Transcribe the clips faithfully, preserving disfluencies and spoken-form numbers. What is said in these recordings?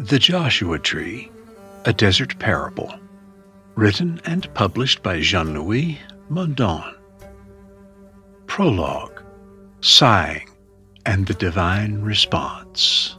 The Joshua Tree, a Desert Parable, written and published by Jean-Louis Mondon. Prologue, Sighing and the Divine Response.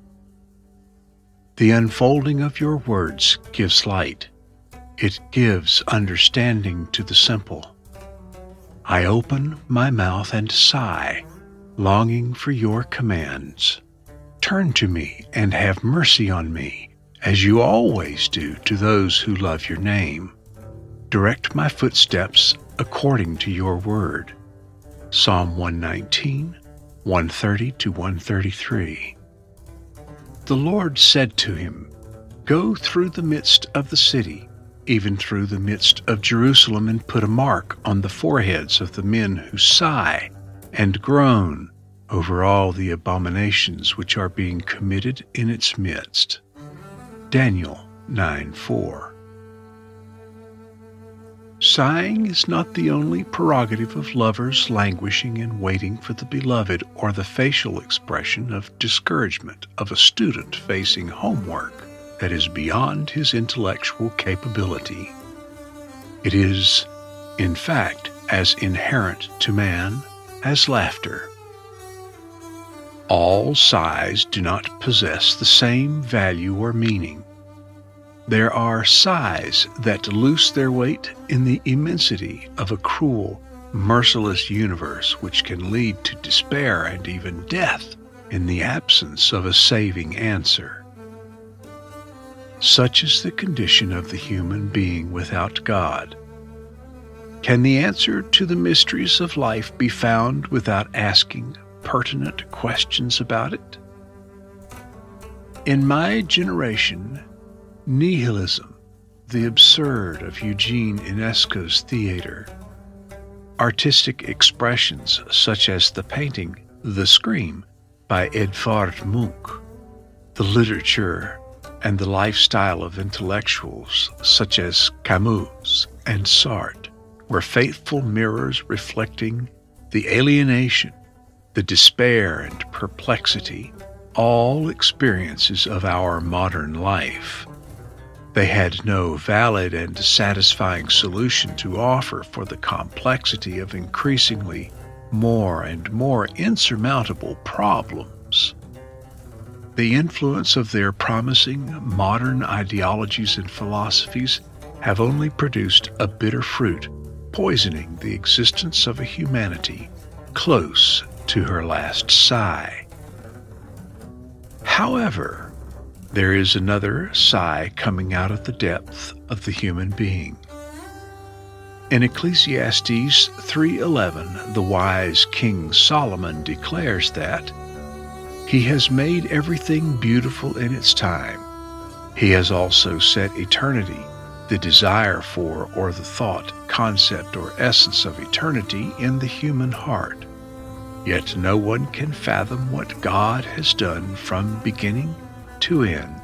The unfolding of your words gives light. It gives understanding to the simple. I open my mouth and sigh, longing for your commands. Turn to me and have mercy on me, as you always do to those who love your name. Direct my footsteps according to your word. Psalm one nineteen, one thirty to one thirty-three. The Lord said to him, Go through the midst of the city, even through the midst of Jerusalem, and put a mark on the foreheads of the men who sigh and groan over all the abominations which are being committed in its midst. Daniel nine four. Sighing is not the only prerogative of lovers languishing and waiting for the beloved, or the facial expression of discouragement of a student facing homework that is beyond his intellectual capability. It is, in fact, as inherent to man as laughter. All sighs do not possess the same value or meaning. There are sighs that lose their weight in the immensity of a cruel, merciless universe, which can lead to despair and even death in the absence of a saving answer. Such is the condition of the human being without God. Can the answer to the mysteries of life be found without asking pertinent questions about it? In my generation, nihilism, the absurd of Eugene Ionesco's theater, artistic expressions such as the painting The Scream by Edvard Munch, the literature and the lifestyle of intellectuals such as Camus and Sartre were faithful mirrors reflecting the alienation, the despair and perplexity, all experiences of our modern life. They had no valid and satisfying solution to offer for the complexity of increasingly more and more insurmountable problems. The influence of their promising modern ideologies and philosophies have only produced a bitter fruit, poisoning the existence of a humanity close to her last sigh. However, there is another sigh coming out of the depth of the human being. In Ecclesiastes three eleven, the wise King Solomon declares that He has made everything beautiful in its time. He has also set eternity, the desire for or the thought, concept, or essence of eternity, in the human heart. Yet no one can fathom what God has done from beginning to end.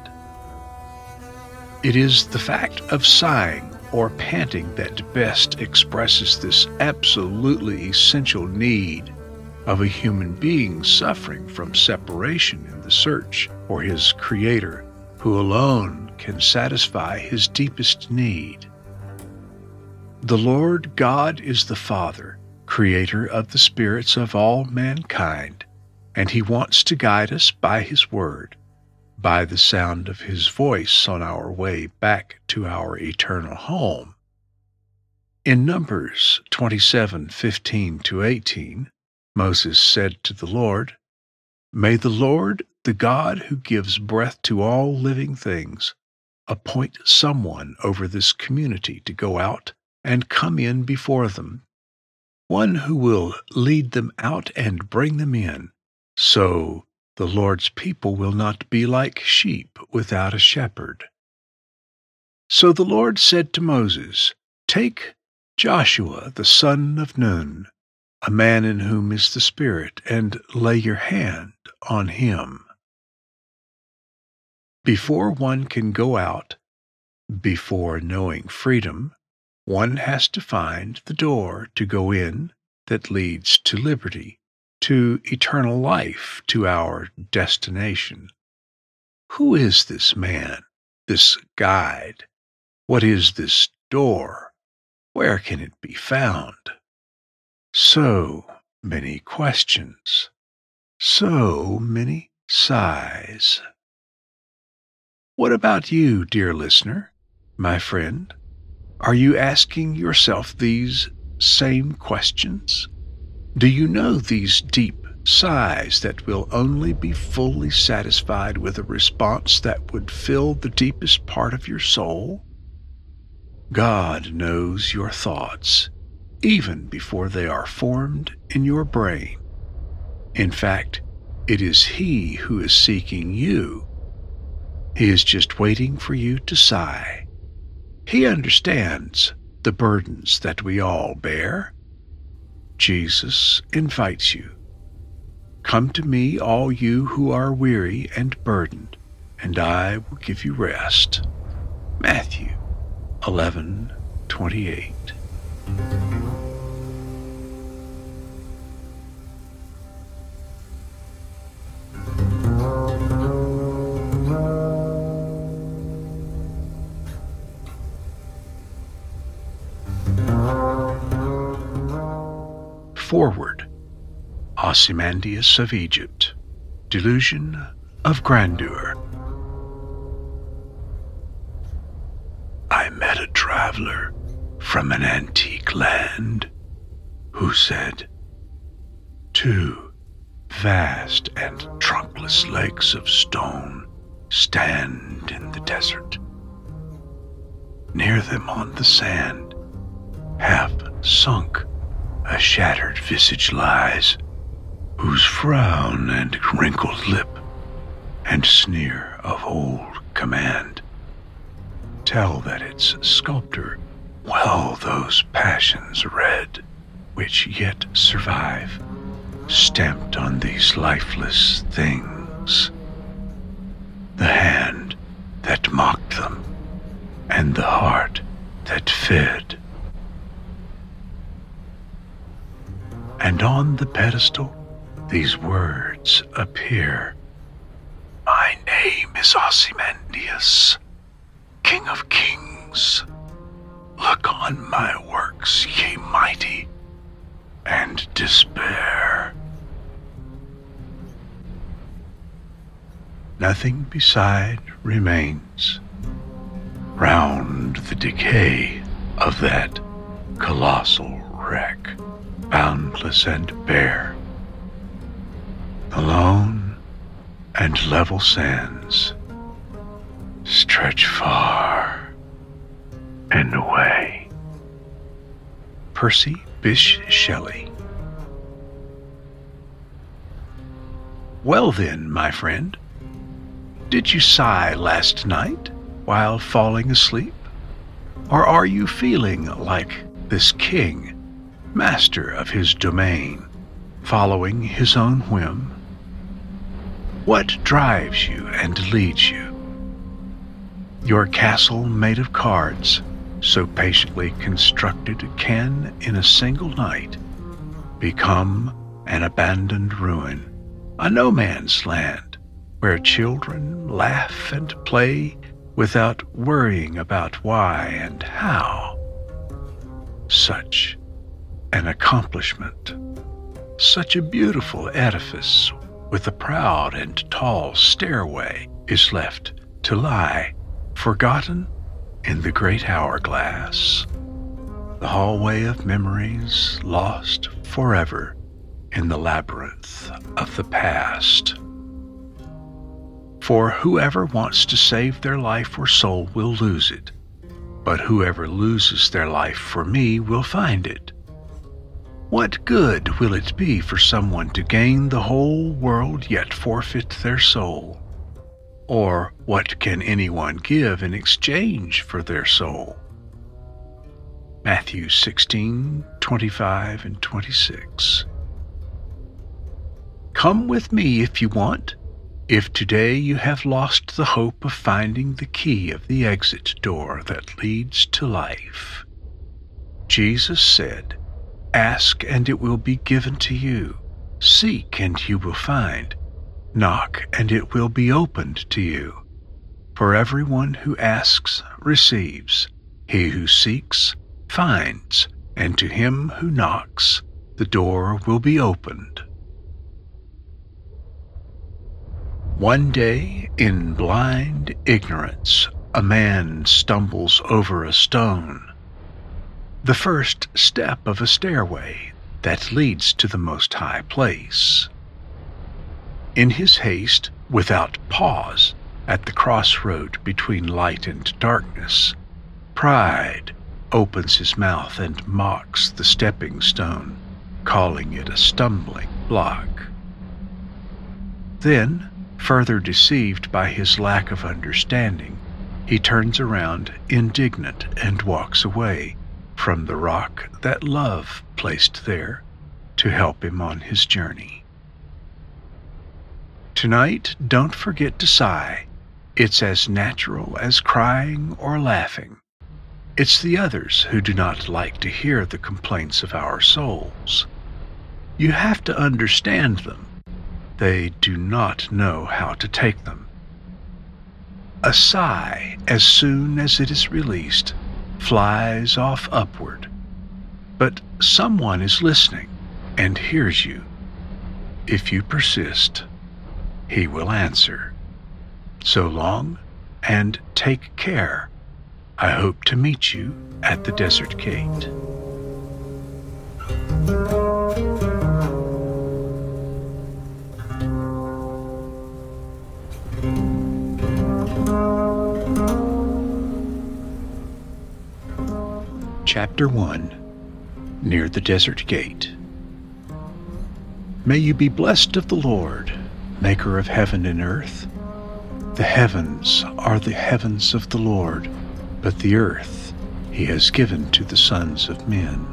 It is the fact of sighing or panting that best expresses this absolutely essential need of a human being suffering from separation in the search for his Creator, who alone can satisfy his deepest need. The Lord God is the Father, Creator of the spirits of all mankind, and He wants to guide us by His word, by the sound of His voice on our way back to our eternal home. In Numbers twenty-seven fifteen to eighteen, Moses said to the Lord, May the Lord, the God who gives breath to all living things, appoint someone over this community to go out and come in before them, one who will lead them out and bring them in, so the Lord's people will not be like sheep without a shepherd. So the Lord said to Moses, Take Joshua the son of Nun, a man in whom is the Spirit, and lay your hand on him. Before one can go out, before knowing freedom, one has to find the door to go in that leads to liberty, to eternal life, to our destination. Who is this man, this guide? What is this door? Where can it be found? So many questions, so many sighs. What about you, dear listener, my friend? Are you asking yourself these same questions? Do you know these deep sighs that will only be fully satisfied with a response that would fill the deepest part of your soul? God knows your thoughts, even before they are formed in your brain. In fact, it is He who is seeking you. He is just waiting for you to sigh. He understands the burdens that we all bear. Jesus invites you. Come to me, all you who are weary and burdened, and I will give you rest. Matthew eleven twenty-eight. Forward. Ozymandias of Egypt. Delusion of grandeur. I met a traveler from an antique land who said, "Two vast and trunkless legs of stone stand in the desert. Near them on the sand, half sunk, a shattered visage lies, whose frown and wrinkled lip and sneer of old command tell that its sculptor well those passions read which yet survive, stamped on these lifeless things. The hand that mocked them, and the heart that fed. And on the pedestal these words appear: My name is Ozymandias, King of Kings. Look on my works, ye mighty, and despair. Nothing beside remains round the decay of that colossal wreck, boundless and bare. The lone and level sands stretch far and away. Percy Bysshe Shelley. Well then, my friend, did you sigh last night while falling asleep? Or are you feeling like this king, master of his domain, following his own whim? What drives you and leads you? Your castle made of cards, so patiently constructed, can in a single night become an abandoned ruin, a no man's land where children laugh and play without worrying about why and how. Such an accomplishment, such a beautiful edifice with a proud and tall stairway is left to lie forgotten in the great hourglass, the hallway of memories lost forever in the labyrinth of the past. For whoever wants to save their life or soul will lose it, but whoever loses their life for me will find it. What good will it be for someone to gain the whole world yet forfeit their soul? Or what can anyone give in exchange for their soul? Matthew sixteen, twenty-five and twenty-six. Come with me if you want, if today you have lost the hope of finding the key of the exit door that leads to life. Jesus said, Ask and it will be given to you. Seek and you will find. Knock and it will be opened to you. For everyone who asks receives, he who seeks finds, and to him who knocks the door will be opened. One day, in blind ignorance, a man stumbles over a stone, the first step of a stairway that leads to the Most High place. In his haste, without pause, at the crossroad between light and darkness, pride opens his mouth and mocks the stepping stone, calling it a stumbling block. Then, further deceived by his lack of understanding, he turns around indignant and walks away from the rock that love placed there to help him on his journey. Tonight, don't forget to sigh. It's as natural as crying or laughing. It's the others who do not like to hear the complaints of our souls. You have to understand them. They do not know how to take them. A sigh, as soon as it is released, flies off upward. But someone is listening and hears you. If you persist, he will answer. So long, and take care. I hope to meet you at the Desert Gate. Chapter one. Near the Desert Gate. May you be blessed of the Lord, maker of heaven and earth. The heavens are the heavens of the Lord, but the earth he has given to the sons of men.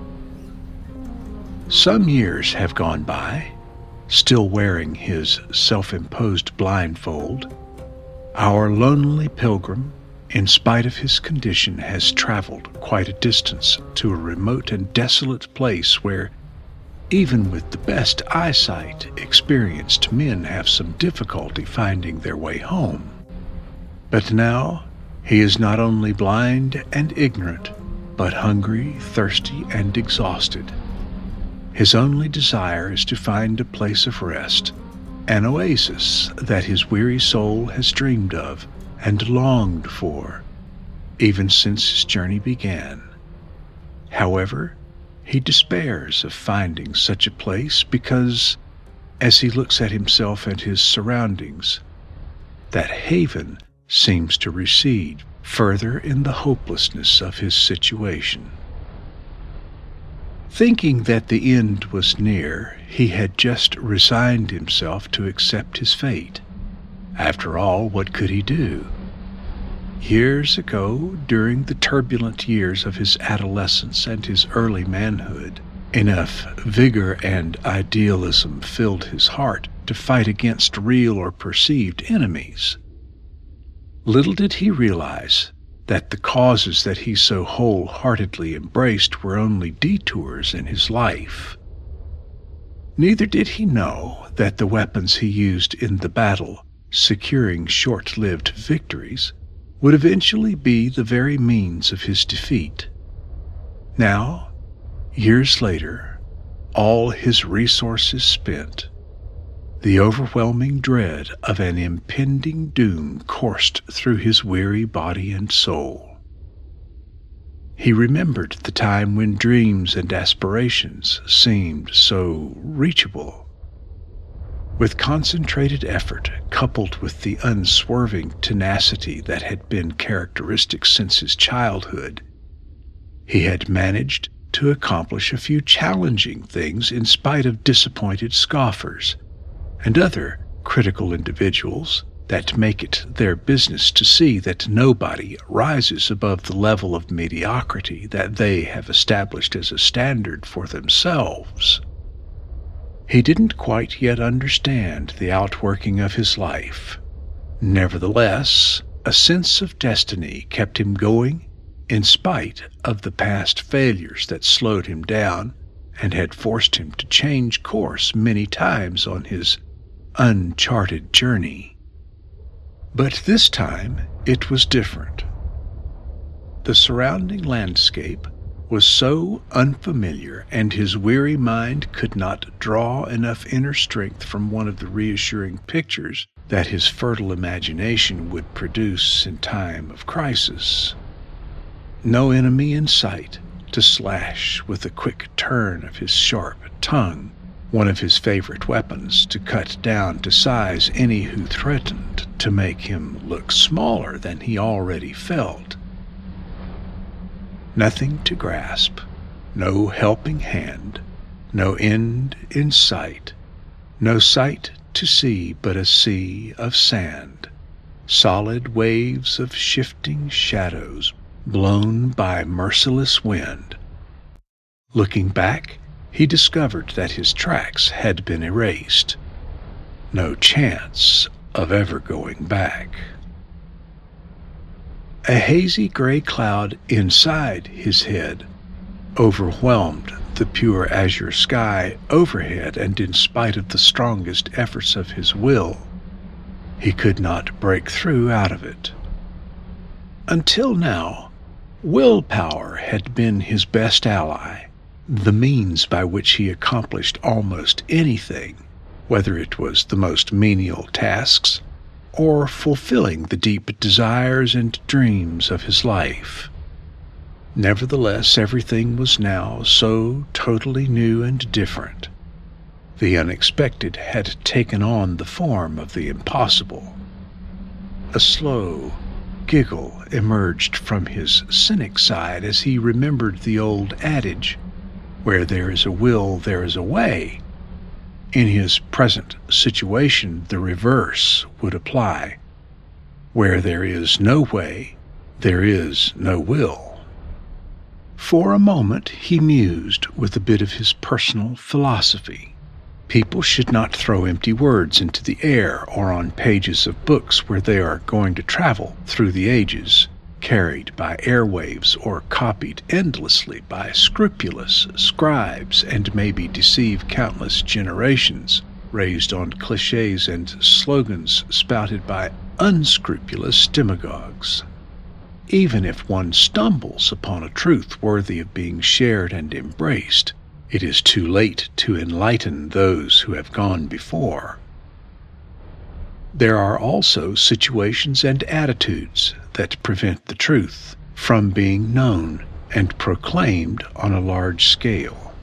Some years have gone by, still wearing his self-imposed blindfold. Our lonely pilgrim, in spite of his condition, has traveled quite a distance to a remote and desolate place where, even with the best eyesight, experienced men have some difficulty finding their way home. But now he is not only blind and ignorant, but hungry, thirsty, and exhausted. His only desire is to find a place of rest, an oasis that his weary soul has dreamed of and longed for, even since his journey began. However, he despairs of finding such a place because, as he looks at himself and his surroundings, that haven seems to recede further in the hopelessness of his situation. Thinking that the end was near, he had just resigned himself to accept his fate. After all, what could he do? Years ago, during the turbulent years of his adolescence and his early manhood, enough vigor and idealism filled his heart to fight against real or perceived enemies. Little did he realize that the causes that he so wholeheartedly embraced were only detours in his life. Neither did he know that the weapons he used in the battle, securing short-lived victories, would eventually be the very means of his defeat. Now, years later, all his resources spent, the overwhelming dread of an impending doom coursed through his weary body and soul. He remembered the time when dreams and aspirations seemed so reachable. With concentrated effort, coupled with the unswerving tenacity that had been characteristic since his childhood, he had managed to accomplish a few challenging things in spite of disappointed scoffers and other critical individuals that make it their business to see that nobody rises above the level of mediocrity that they have established as a standard for themselves. He didn't quite yet understand the outworking of his life. Nevertheless, a sense of destiny kept him going in spite of the past failures that slowed him down and had forced him to change course many times on his uncharted journey. But this time it was different. The surrounding landscape was so unfamiliar, and his weary mind could not draw enough inner strength from one of the reassuring pictures that his fertile imagination would produce in time of crisis. No enemy in sight to slash with a quick turn of his sharp tongue, one of his favorite weapons to cut down to size any who threatened to make him look smaller than he already felt. Nothing to grasp, no helping hand, no end in sight, no sight to see but a sea of sand, solid waves of shifting shadows blown by merciless wind. Looking back, he discovered that his tracks had been erased. No chance of ever going back. A hazy gray cloud inside his head overwhelmed the pure azure sky overhead, and in spite of the strongest efforts of his will, he could not break through out of it. Until now, willpower had been his best ally, the means by which he accomplished almost anything, whether it was the most menial tasks or fulfilling the deep desires and dreams of his life. Nevertheless, everything was now so totally new and different. The unexpected had taken on the form of the impossible. A slow giggle emerged from his cynic side as he remembered the old adage, "Where there is a will, there is a way." In his present situation, the reverse would apply. Where there is no way, there is no will. For a moment he mused with a bit of his personal philosophy. People should not throw empty words into the air or on pages of books where they are going to travel through the ages, carried by airwaves or copied endlessly by scrupulous scribes, and maybe deceive countless generations, raised on cliches and slogans spouted by unscrupulous demagogues. Even if one stumbles upon a truth worthy of being shared and embraced, it is too late to enlighten those who have gone before. There are also situations and attitudes that prevent the truth from being known and proclaimed on a large scale.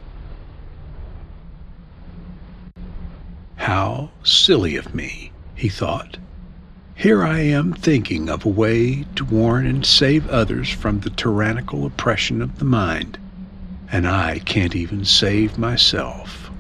How silly of me, he thought. Here I am thinking of a way to warn and save others from the tyrannical oppression of the mind, and I can't even save myself.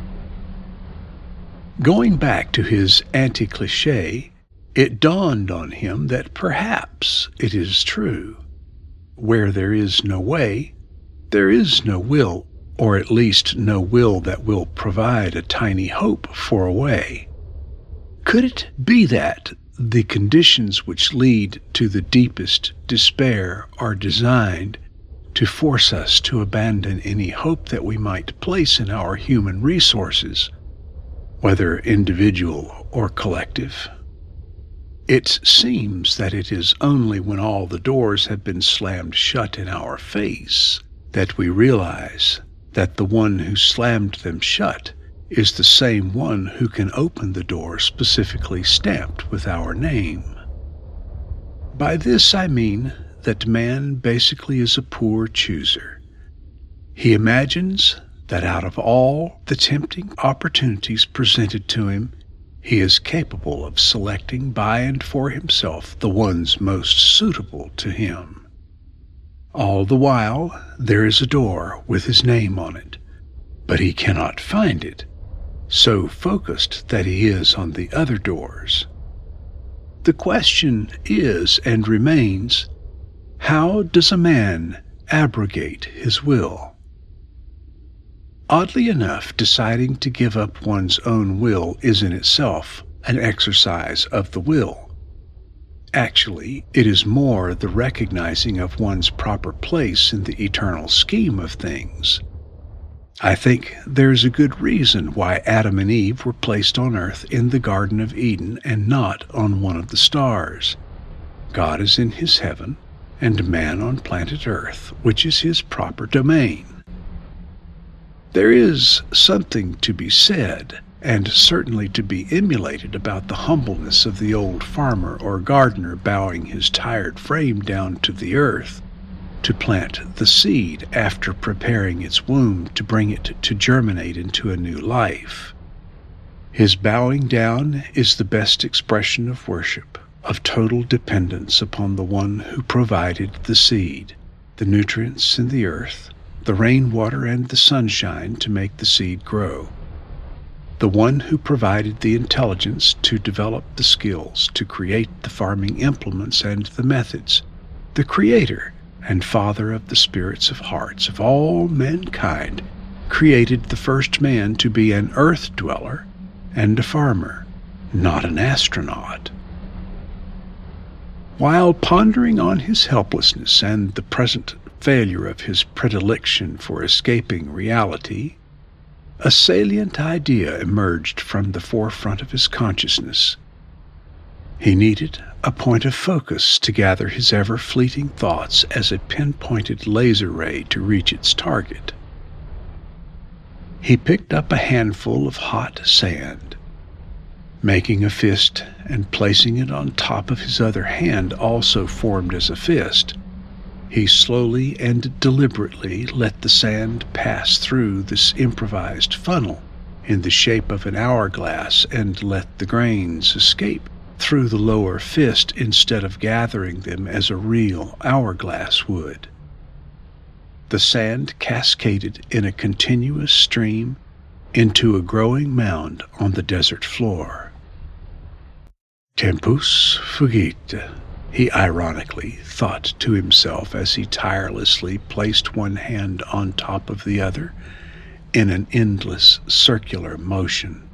Going back to his anti-cliché, it dawned on him that perhaps it is true. Where there is no way, there is no will, or at least no will that will provide a tiny hope for a way. Could it be that the conditions which lead to the deepest despair are designed to force us to abandon any hope that we might place in our human resources, whether individual or collective? It seems that it is only when all the doors have been slammed shut in our face that we realize that the one who slammed them shut is the same one who can open the door specifically stamped with our name. By this I mean that man basically is a poor chooser. He imagines that out of all the tempting opportunities presented to him, he is capable of selecting by and for himself the ones most suitable to him. All the while, there is a door with his name on it, but he cannot find it, so focused that he is on the other doors. The question is and remains, how does a man abrogate his will? Oddly enough, deciding to give up one's own will is in itself an exercise of the will. Actually, it is more the recognizing of one's proper place in the eternal scheme of things. I think there's a good reason why Adam and Eve were placed on earth in the Garden of Eden and not on one of the stars. God is in his heaven, and man on planet Earth, which is his proper domain. There is something to be said, and certainly to be emulated, about the humbleness of the old farmer or gardener bowing his tired frame down to the earth to plant the seed after preparing its womb to bring it to germinate into a new life. His bowing down is the best expression of worship, of total dependence upon the one who provided the seed, the nutrients in the earth, the rainwater and the sunshine to make the seed grow, the one who provided the intelligence to develop the skills to create the farming implements and the methods, the creator and father of the spirits of hearts of all mankind, created the first man to be an earth dweller and a farmer, not an astronaut. While pondering on his helplessness and the present failure of his predilection for escaping reality, a salient idea emerged from the forefront of his consciousness. He needed a point of focus to gather his ever-fleeting thoughts as a pinpointed laser ray to reach its target. He picked up a handful of hot sand. Making a fist and placing it on top of his other hand also formed as a fist, he slowly and deliberately let the sand pass through this improvised funnel in the shape of an hourglass and let the grains escape through the lower fist instead of gathering them as a real hourglass would. The sand cascaded in a continuous stream into a growing mound on the desert floor. Tempus fugit, he ironically thought to himself as he tirelessly placed one hand on top of the other in an endless circular motion.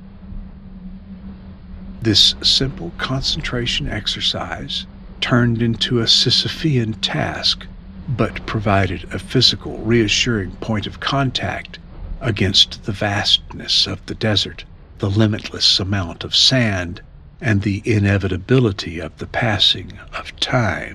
This simple concentration exercise turned into a Sisyphean task, but provided a physical, reassuring point of contact against the vastness of the desert, the limitless amount of sand, and the inevitability of the passing of time.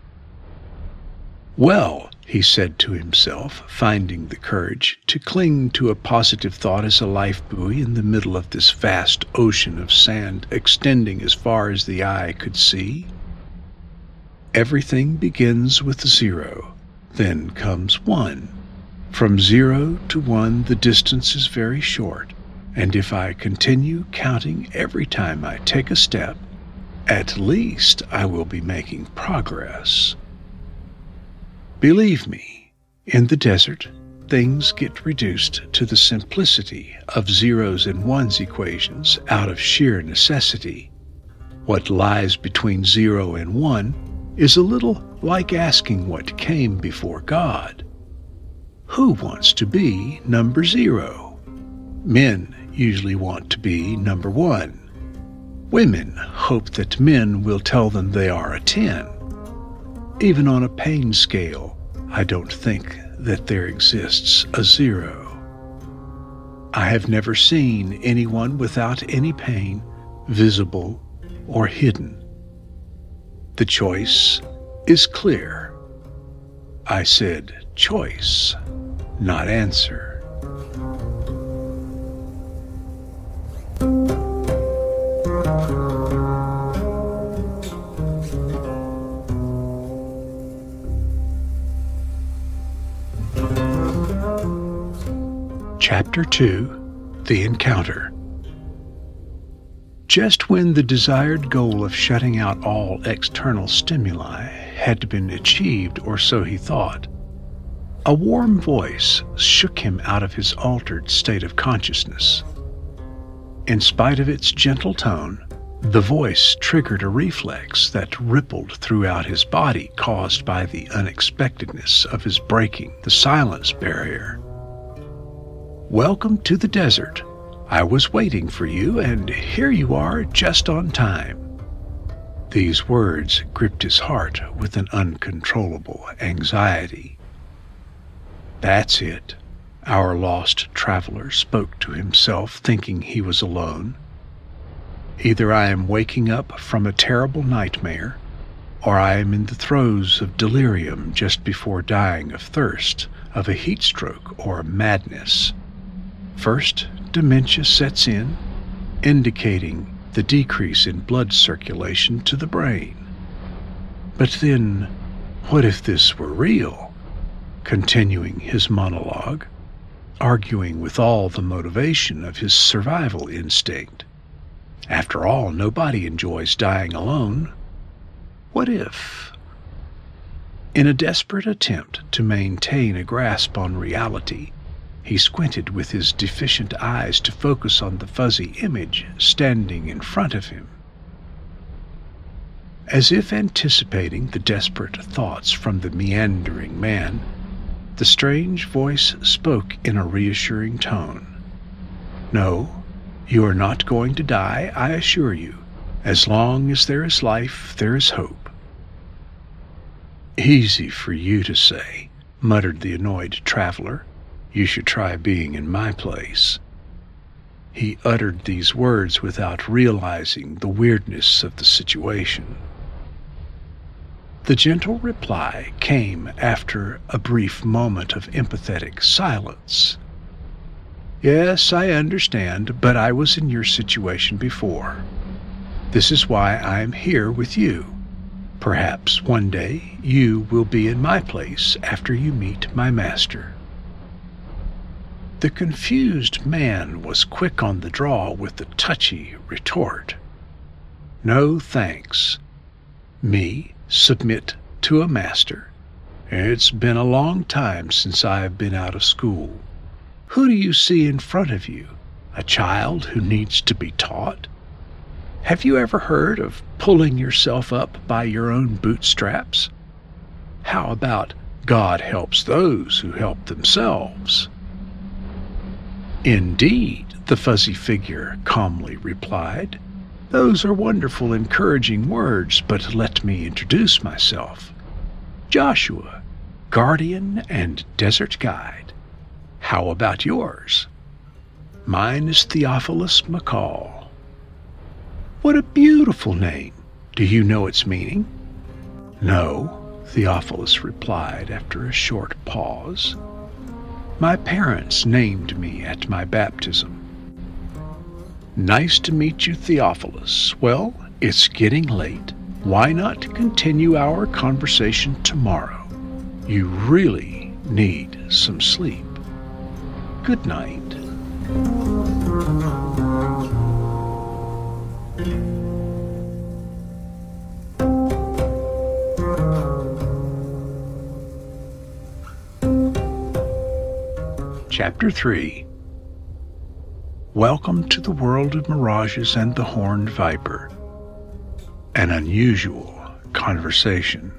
Well, he said to himself, finding the courage to cling to a positive thought as a life buoy in the middle of this vast ocean of sand extending as far as the eye could see. Everything begins with zero, then comes one. From zero to one the distance is very short, and if I continue counting every time I take a step, at least I will be making progress. Believe me, in the desert, things get reduced to the simplicity of zeros and ones equations out of sheer necessity. What lies between zero and one is a little like asking what came before God. Who wants to be number zero? Men usually want to be number one. Women hope that men will tell them they are a ten. Even on a pain scale, I don't think that there exists a zero. I have never seen anyone without any pain, visible or hidden. The choice is clear. I said choice, not answer. Chapter two, The Encounter. Just when the desired goal of shutting out all external stimuli had been achieved, or so he thought, a warm voice shook him out of his altered state of consciousness. In spite of its gentle tone, the voice triggered a reflex that rippled throughout his body, caused by the unexpectedness of his breaking the silence barrier. Welcome to the desert. I was waiting for you, and here you are just on time. These words gripped his heart with an uncontrollable anxiety. That's it. Our lost traveler spoke to himself, thinking he was alone. Either I am waking up from a terrible nightmare, or I am in the throes of delirium just before dying of thirst, of a heat stroke, or madness. First, dementia sets in, indicating the decrease in blood circulation to the brain. But then, what if this were real? Continuing his monologue, arguing with all the motivation of his survival instinct. After all, nobody enjoys dying alone. What if? In a desperate attempt to maintain a grasp on reality, he squinted with his deficient eyes to focus on the fuzzy image standing in front of him. As if anticipating the desperate thoughts from the meandering man, the strange voice spoke in a reassuring tone. No, you are not going to die, I assure you. As long as there is life, there is hope. Easy for you to say, muttered the annoyed traveler. You should try being in my place. He uttered these words without realizing the weirdness of the situation. The gentle reply came after a brief moment of empathetic silence. Yes, I understand, but I was in your situation before. This is why I am here with you. Perhaps one day you will be in my place after you meet my master. The confused man was quick on the draw with the touchy retort. No thanks. Me submit to a master? It's been a long time since I have been out of school. Who do you see in front of you? A child who needs to be taught? Have you ever heard of pulling yourself up by your own bootstraps? How about God helps those who help themselves? Indeed, the fuzzy figure calmly replied. Those are wonderful, encouraging words, but let me introduce myself. Joshua, guardian and desert guide. How about yours? Mine is Theophilus McCall. What a beautiful name. Do you know its meaning? No, Theophilus replied after a short pause. My parents named me at my baptism. Nice to meet you, Theophilus. Well, it's getting late. Why not continue our conversation tomorrow? You really need some sleep. Good night. Chapter three. Welcome to the world of mirages and the horned viper. An unusual conversation.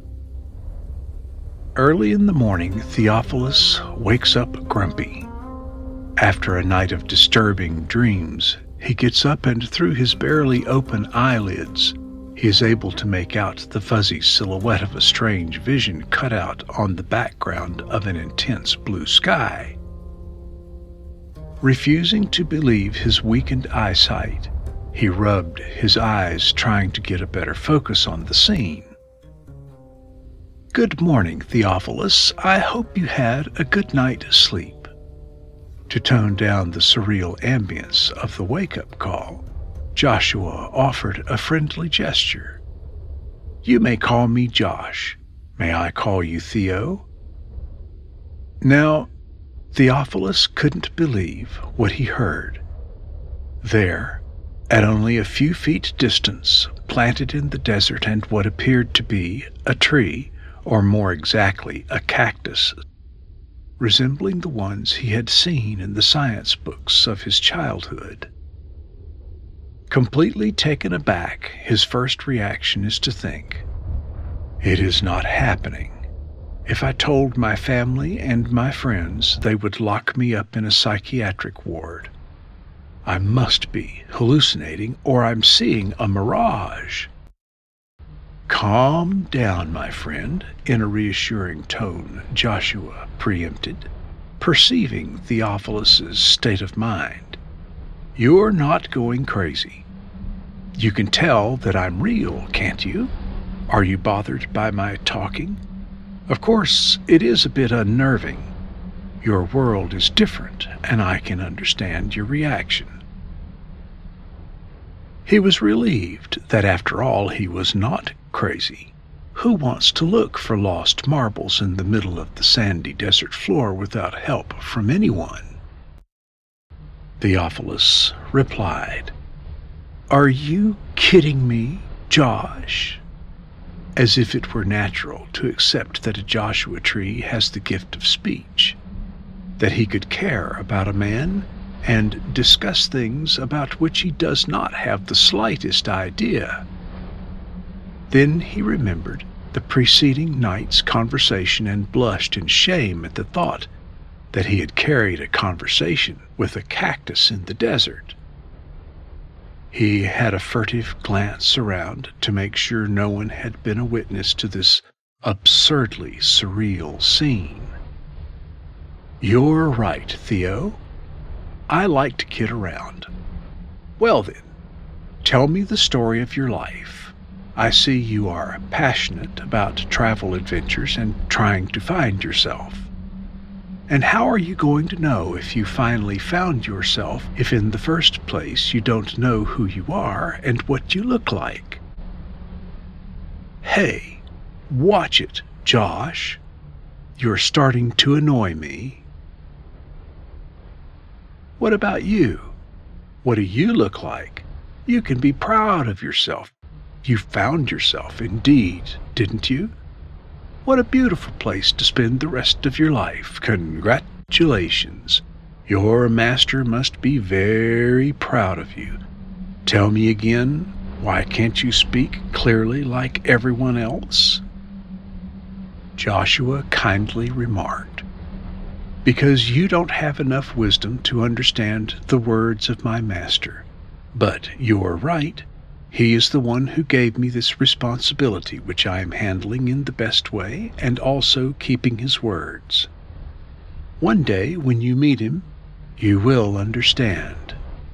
Early in the morning, Theophilus wakes up grumpy. After a night of disturbing dreams, he gets up and through his barely open eyelids, he is able to make out the fuzzy silhouette of a strange vision cut out on the background of an intense blue sky. Refusing to believe his weakened eyesight, he rubbed his eyes trying to get a better focus on the scene. Good morning, Theophilus. I hope you had a good night's sleep. To tone down the surreal ambience of the wake-up call, Joshua offered a friendly gesture. You may call me Josh. May I call you Theo? Now, Theophilus couldn't believe what he heard. There, at only a few feet distance, planted in the desert and what appeared to be a tree, or more exactly a cactus, resembling the ones he had seen in the science books of his childhood. Completely taken aback, his first reaction is to think, it is not happening. If I told my family and my friends, they would lock me up in a psychiatric ward. I must be hallucinating, or I'm seeing a mirage. Calm down, my friend, in a reassuring tone, Joshua preempted. perceiving Theophilus's state of mind. "You're not going crazy. You can tell that I'm real, can't you? Are you bothered by my talking? Of course, it is a bit unnerving. Your world is different, and I can understand your reaction." He was relieved that after all he was not crazy. Who wants to look for lost marbles in the middle of the sandy desert floor without help from anyone? Theophilus replied, "Are you kidding me, Josh?" As if it were natural to accept that a Joshua tree has the gift of speech, that he could care about a man and discuss things about which he does not have the slightest idea. Then he remembered the preceding night's conversation and blushed in shame at the thought that he had carried a conversation with a cactus in the desert. He had a furtive glance around to make sure no one had been a witness to this absurdly surreal scene. "You're right, Theo. I like to kid around. Well then, tell me the story of your life. I see you are passionate about travel adventures and trying to find yourself. And how are you going to know if you finally found yourself if in the first place you don't know who you are and what you look like? Hey, watch it, Josh. You're starting to annoy me. What about you? What do you look like? You can be proud of yourself. You found yourself, indeed, didn't you? What a beautiful place to spend the rest of your life. Congratulations. Your master must be very proud of you. Tell me again, why can't you speak clearly like everyone else?" Joshua kindly remarked, "Because you don't have enough wisdom to understand the words of my master. But you're right. He is the one who gave me this responsibility, which I am handling in the best way and also keeping his words. One day, when you meet him, you will understand."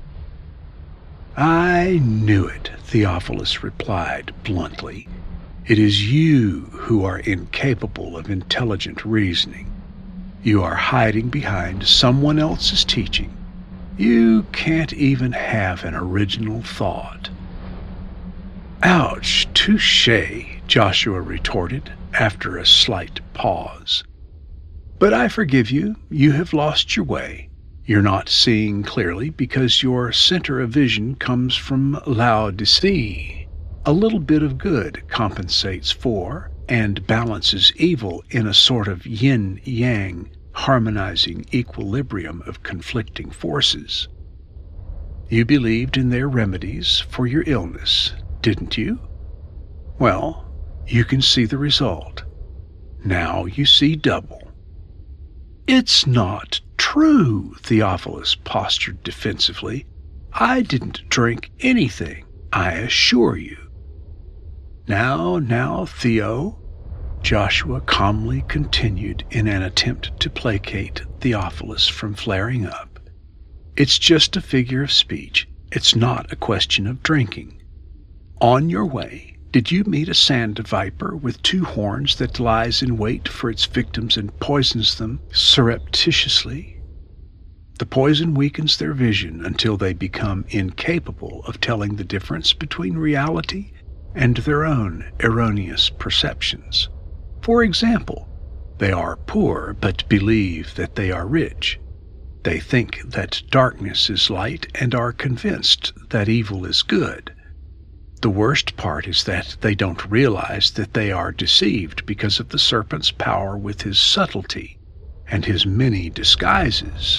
"I knew it," Theophilus replied bluntly. "It is you who are incapable of intelligent reasoning. You are hiding behind someone else's teaching. You can't even have an original thought." "Ouch, touché," Joshua retorted after a slight pause. "But I forgive you. You have lost your way. You're not seeing clearly because your center of vision comes from Laodicea. A little bit of good compensates for and balances evil in a sort of yin-yang, harmonizing equilibrium of conflicting forces. You believed in their remedies for your illness, didn't you? Well, you can see the result. Now you see double." "It's not true," Theophilus postured defensively. "I didn't drink anything, I assure you." "Now, now, Theo," Joshua calmly continued in an attempt to placate Theophilus from flaring up. "It's just a figure of speech. It's not a question of drinking. On your way, did you meet a sand viper with two horns that lies in wait for its victims and poisons them surreptitiously? The poison weakens their vision until they become incapable of telling the difference between reality and their own erroneous perceptions. For example, they are poor but believe that they are rich. They think that darkness is light and are convinced that evil is good. The worst part is that they don't realize that they are deceived because of the serpent's power with his subtlety and his many disguises."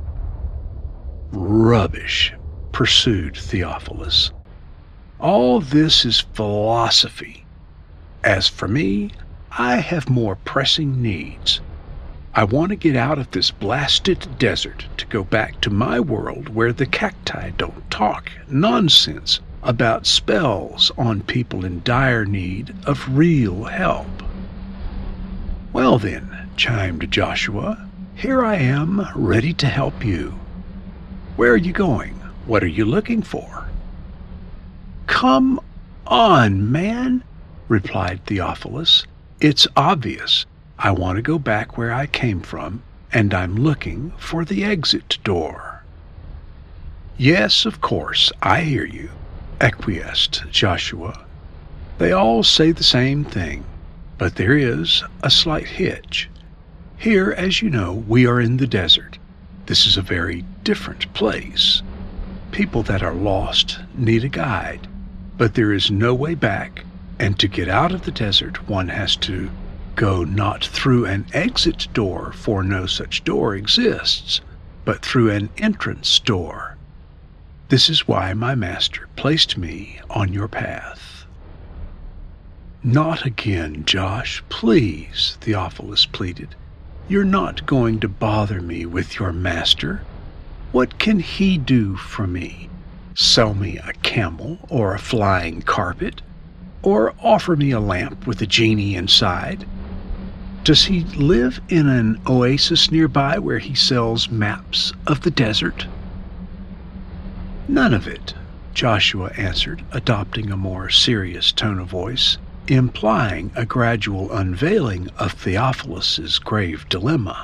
"Rubbish," pursued Theophilus. "All this is philosophy. As for me, I have more pressing needs. I want to get out of this blasted desert to go back to my world where the cacti don't talk nonsense about spells on people in dire need of real help." "Well then," chimed Joshua, Here I am, ready to help you. Where are you going? What are you looking for?" "Come on, man," replied Theophilus. "It's obvious. I want to go back where I came from, and I'm looking for the exit door." "Yes, of course, I hear you," acquiesced Joshua. "They all say the same thing, but there is a slight hitch. Here, as you know, we are in the desert. This is a very different place. People that are lost need a guide, but there is no way back, and to get out of the desert one has to go not through an exit door, for no such door exists, but through an entrance door. This is why my master placed me on your path." "Not again, Josh, please," Theophilus pleaded. "You're not going to bother me with your master. What can he do for me? Sell me a camel or a flying carpet? Or offer me a lamp with a genie inside? Does he live in an oasis nearby where he sells maps of the desert?" "None of it," Joshua answered, adopting a more serious tone of voice, implying a gradual unveiling of Theophilus's grave dilemma.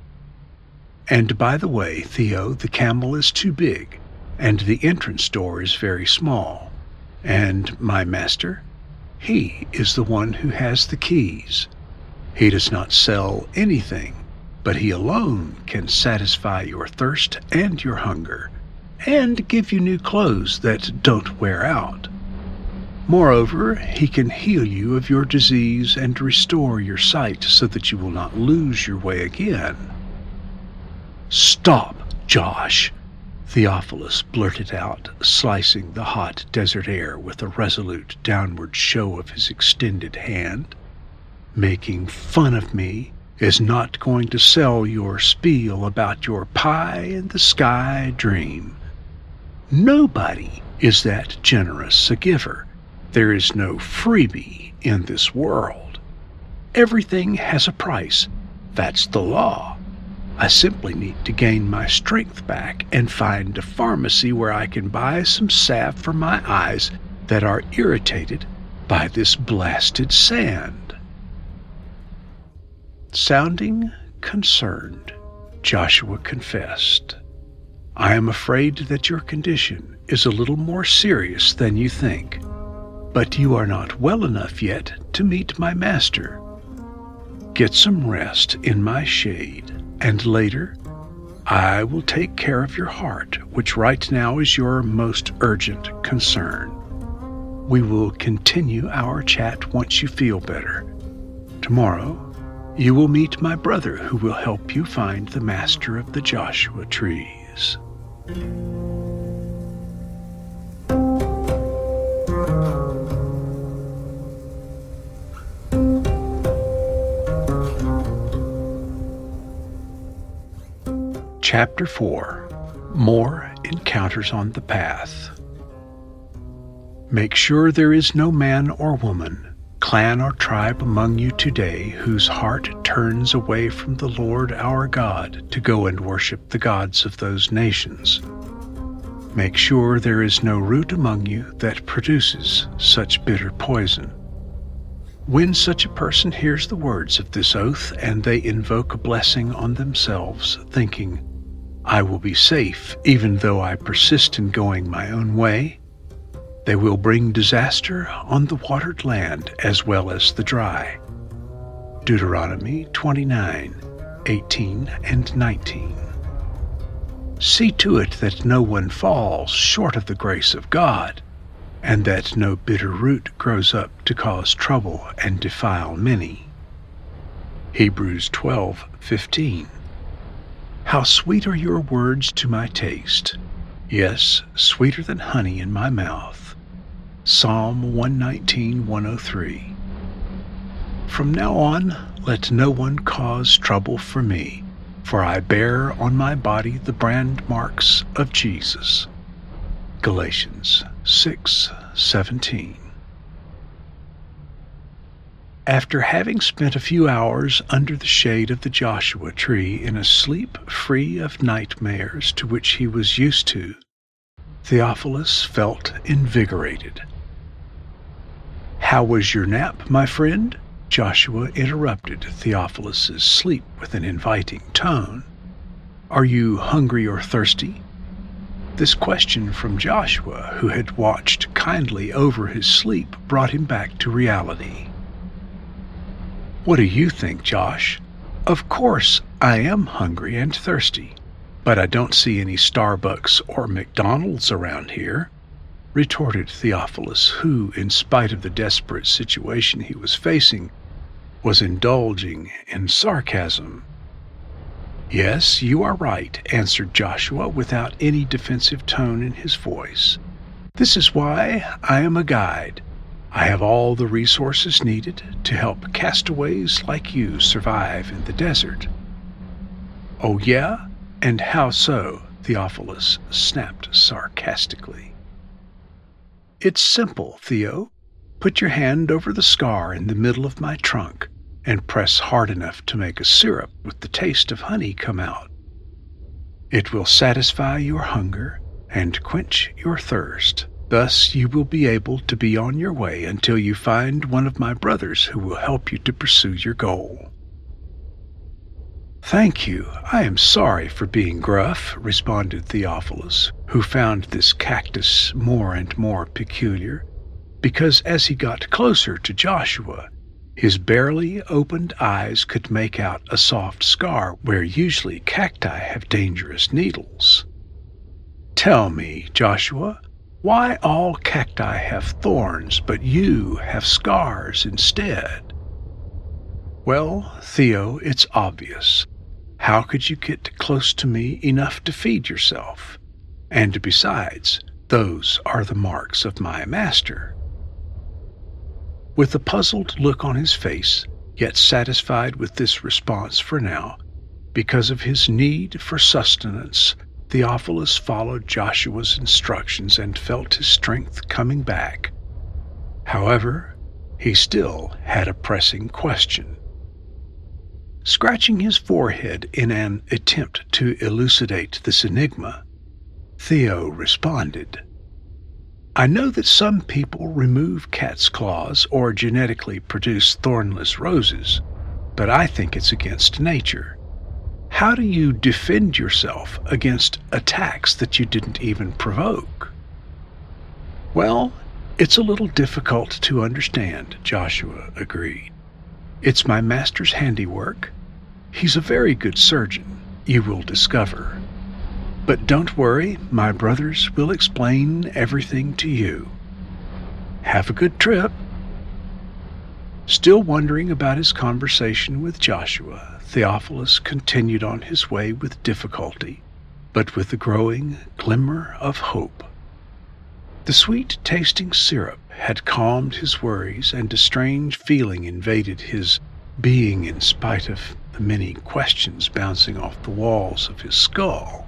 "And by the way, Theo, the camel is too big, and the entrance door is very small. And my master, he is the one who has the keys. He does not sell anything, but he alone can satisfy your thirst and your hunger, and give you new clothes that don't wear out. Moreover, he can heal you of your disease and restore your sight so that you will not lose your way again." "Stop, Josh," Theophilus blurted out, slicing the hot desert air with a resolute downward show of his extended hand. "Making fun of me is not going to sell your spiel about your pie-in-the-sky dream. Nobody is that generous a giver. There is no freebie in this world. Everything has a price. That's the law. I simply need to gain my strength back and find a pharmacy where I can buy some salve for my eyes that are irritated by this blasted sand." Sounding concerned, Joshua confessed, "I am afraid that your condition is a little more serious than you think. But you are not well enough yet to meet my master. Get some rest in my shade, and later I will take care of your heart, which right now is your most urgent concern. We will continue our chat once you feel better. Tomorrow you will meet my brother, who will help you find the master of the Joshua trees." Chapter four. More Encounters on the Path. Make sure there is no man or woman, clan or tribe among you today whose heart turns away from the Lord our God to go and worship the gods of those nations. Make sure there is no root among you that produces such bitter poison. When such a person hears the words of this oath and they invoke a blessing on themselves, thinking, "I will be safe even though I persist in going my own way," they will bring disaster on the watered land as well as the dry. Deuteronomy twenty-nine, eighteen and nineteen. See to it that no one falls short of the grace of God, and that no bitter root grows up to cause trouble and defile many. Hebrews twelve, fifteen. How sweet are your words to my taste, yes, sweeter than honey in my mouth. Psalm one nineteen, one oh three. From now on, let no one cause trouble for me, for I bear on my body the brand marks of Jesus. Galatians six, seventeen. After having spent a few hours under the shade of the Joshua tree in a sleep free of nightmares to which he was used to, Theophilus felt invigorated. "How was your nap, my friend?" Joshua interrupted Theophilus' sleep with an inviting tone. "Are you hungry or thirsty?" This question from Joshua, who had watched kindly over his sleep, brought him back to reality. "What do you think, Josh? Of course I am hungry and thirsty, but I don't see any Starbucks or McDonald's around here," retorted Theophilus, who, in spite of the desperate situation he was facing, was indulging in sarcasm. "Yes, you are right," answered Joshua without any defensive tone in his voice. "This is why I am a guide. I have all the resources needed to help castaways like you survive in the desert." "Oh, yeah? And how so?" Theophilus snapped sarcastically. "It's simple, Theo. Put your hand over the scar in the middle of my trunk and press hard enough to make a syrup with the taste of honey come out. It will satisfy your hunger and quench your thirst. Thus you will be able to be on your way until you find one of my brothers who will help you to pursue your goal." "Thank you. I am sorry for being gruff," responded Theophilus, who found this cactus more and more peculiar, because as he got closer to Joshua, his barely opened eyes could make out a soft scar where usually cacti have dangerous needles. "Tell me, Joshua, why all cacti have thorns, but you have scars instead?" "Well, Theo, it's obvious. How could you get close to me enough to feed yourself? And besides, those are the marks of my master." With a puzzled look on his face, yet satisfied with this response for now, because of his need for sustenance, Theophilus followed Joshua's instructions and felt his strength coming back. However, he still had a pressing question. Scratching his forehead in an attempt to elucidate this enigma, Theo responded, "I know that some people remove cat's claws or genetically produce thornless roses, but I think it's against nature. How do you defend yourself against attacks that you didn't even provoke?" "Well, it's a little difficult to understand," Joshua agreed. "It's my master's handiwork. He's a very good surgeon, you will discover. But don't worry, my brothers will explain everything to you. Have a good trip." Still wondering about his conversation with Joshua, Theophilus continued on his way with difficulty, but with a growing glimmer of hope. The sweet-tasting syrup had calmed his worries, and a strange feeling invaded his being in spite of the many questions bouncing off the walls of his skull.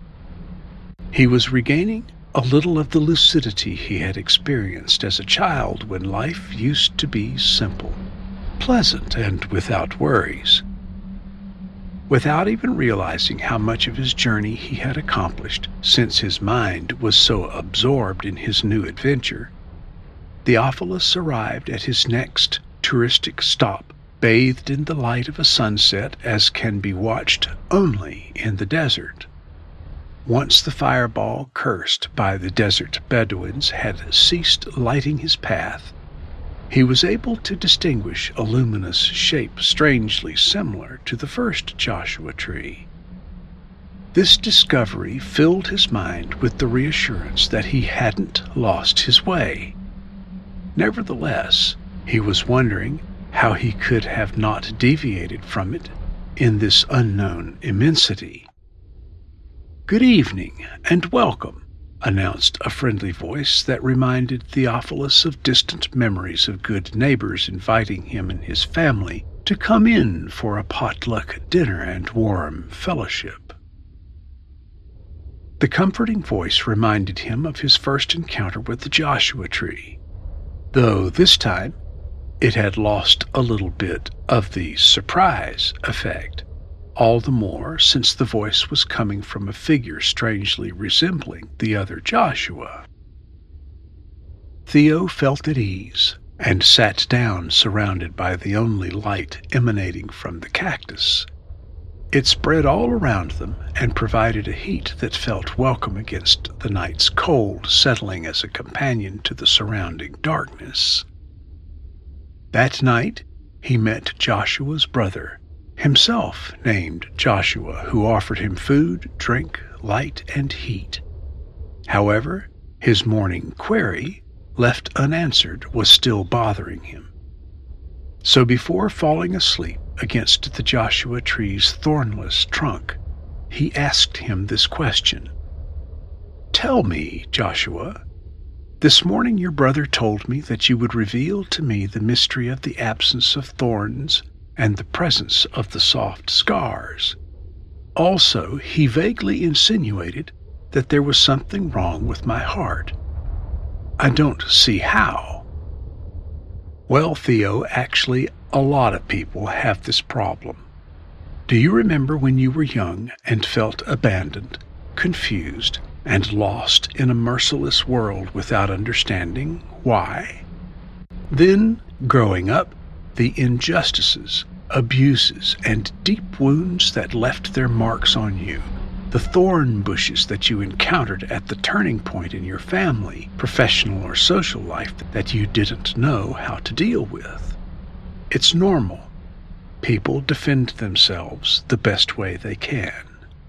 He was regaining a little of the lucidity he had experienced as a child when life used to be simple, pleasant, and without worries. Without even realizing how much of his journey he had accomplished, since his mind was so absorbed in his new adventure, Theophilus arrived at his next touristic stop, bathed in the light of a sunset as can be watched only in the desert. Once the fireball cursed by the desert Bedouins had ceased lighting his path, he was able to distinguish a luminous shape strangely similar to the first Joshua tree. This discovery filled his mind with the reassurance that he hadn't lost his way. Nevertheless, he was wondering how he could have not deviated from it in this unknown immensity. "Good evening, and welcome," announced a friendly voice that reminded Theophilus of distant memories of good neighbors inviting him and his family to come in for a potluck dinner and warm fellowship. The comforting voice reminded him of his first encounter with the Joshua tree, though this time It had lost a little bit of the surprise effect, all the more since the voice was coming from a figure strangely resembling the other Joshua. Theo felt at ease and sat down, surrounded by the only light emanating from the cactus. It spread all around them and provided a heat that felt welcome against the night's cold, settling as a companion to the surrounding darkness. That night, he met Joshua's brother, himself named Joshua, who offered him food, drink, light, and heat. However, his morning query, left unanswered, was still bothering him. So before falling asleep against the Joshua tree's thornless trunk, he asked him this question. "Tell me, Joshua, this morning your brother told me that you would reveal to me the mystery of the absence of thorns and the presence of the soft scars. Also, he vaguely insinuated that there was something wrong with my heart. I don't see how." Well, Theo, actually, a lot of people have this problem. Do you remember when you were young and felt abandoned, confused, and lost in a merciless world without understanding why? Then, growing up, the injustices, abuses, and deep wounds that left their marks on you, the thorn bushes that you encountered at the turning point in your family, professional, or social life that you didn't know how to deal with. It's normal. People defend themselves the best way they can.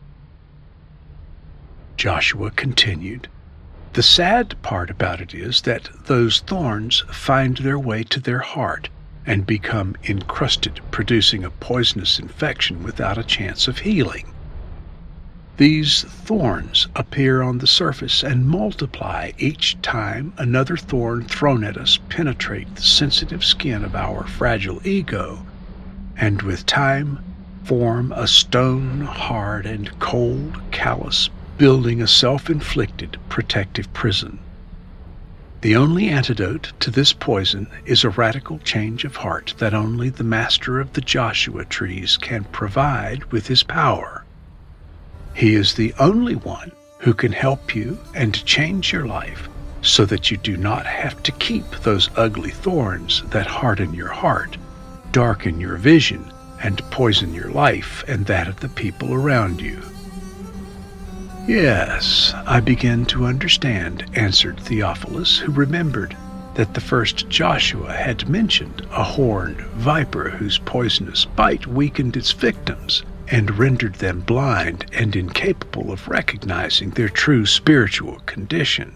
Joshua continued, "The sad part about it is that those thorns find their way to their heart and become encrusted, producing a poisonous infection without a chance of healing. These thorns appear on the surface and multiply each time another thorn thrown at us penetrates the sensitive skin of our fragile ego, and with time form a stone-hard and cold callus, building a self-inflicted protective prison. The only antidote to this poison is a radical change of heart that only the master of the Joshua trees can provide with his power. He is the only one who can help you and change your life so that you do not have to keep those ugly thorns that harden your heart, darken your vision, and poison your life and that of the people around you." "Yes, I begin to understand," answered Theophilus, who remembered that the first Joshua had mentioned a horned viper whose poisonous bite weakened its victims and rendered them blind and incapable of recognizing their true spiritual condition.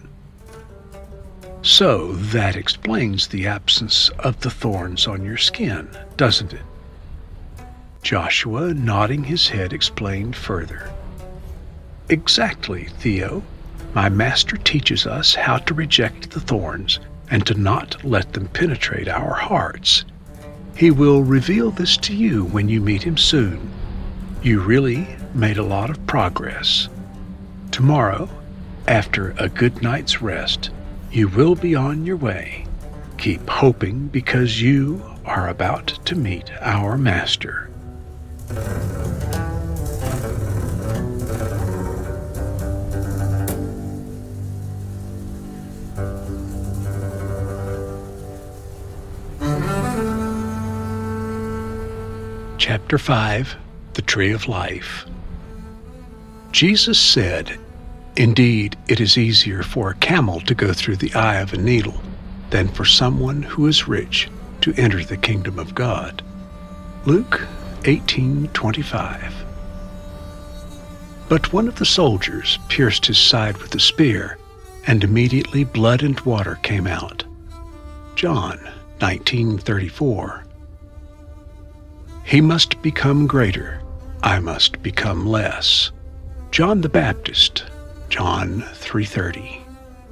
"So that explains the absence of the thorns on your skin, doesn't it?" Joshua, nodding his head, explained further. "Exactly, Theo. My master teaches us how to reject the thorns and to not let them penetrate our hearts. He will reveal this to you when you meet him soon. You really made a lot of progress. Tomorrow, after a good night's rest, you will be on your way. Keep hoping, because you are about to meet our master." Chapter five. The Tree of Life. Jesus said, "Indeed, it is easier for a camel to go through the eye of a needle than for someone who is rich to enter the kingdom of God." Luke eighteen twenty-five. But one of the soldiers pierced his side with a spear, and immediately blood and water came out. John nineteen thirty-four. He must become greater, I must become less. John the Baptist, John three thirty.